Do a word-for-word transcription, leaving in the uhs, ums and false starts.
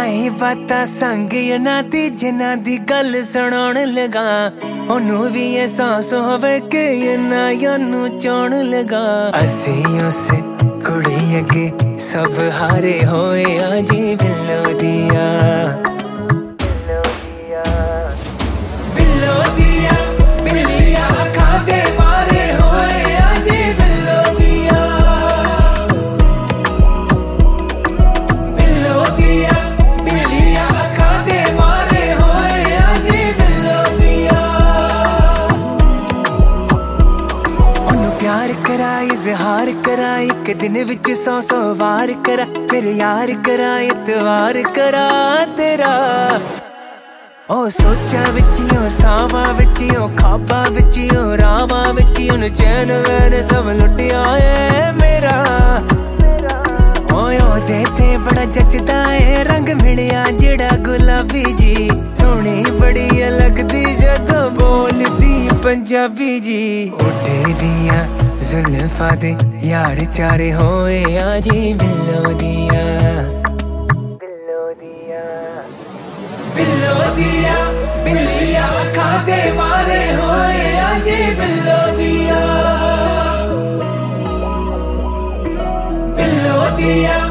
ही बातां संग ना दी जिन्हां दी गल सुनाउण लगा ओनू भी एहसास होवे कि इन्ना यानू चाहण लगा। असी उस कुड़ी अगे सब हारे होए आजी बिल्लो दिया बिल्लो दिया बिल्लिया अखां दे मारे होए आजी बिल्लो दिया बिल्लो दिया बिल्लिया अखां दे मारे होए आजी बिल्लो दिया। ओनू प्यार करा इजहार करा एक दिन विच सौ सौ वार करा मेरे यार करा इतवार करा तेरा ओ सोचा विचियों सावा विचियों खाबा विचियों रावा विचियों चैन वैन सब लुटिया है मेरा। ओयो देते बड़ा जचदा है रंग मिलिया जेड़ा गुलाबी जी सोहनी बड़ी लगदी जदों बोलदी पंजाबी जी। उठे दिया जुल्फा दे यार चारे होए आजी बिल्लो दिया बिल्लो दिया बिल्लो दिया बिल्लिया अखां दे मारे होए आजी बिल्लो दिया बिल्लो दिया।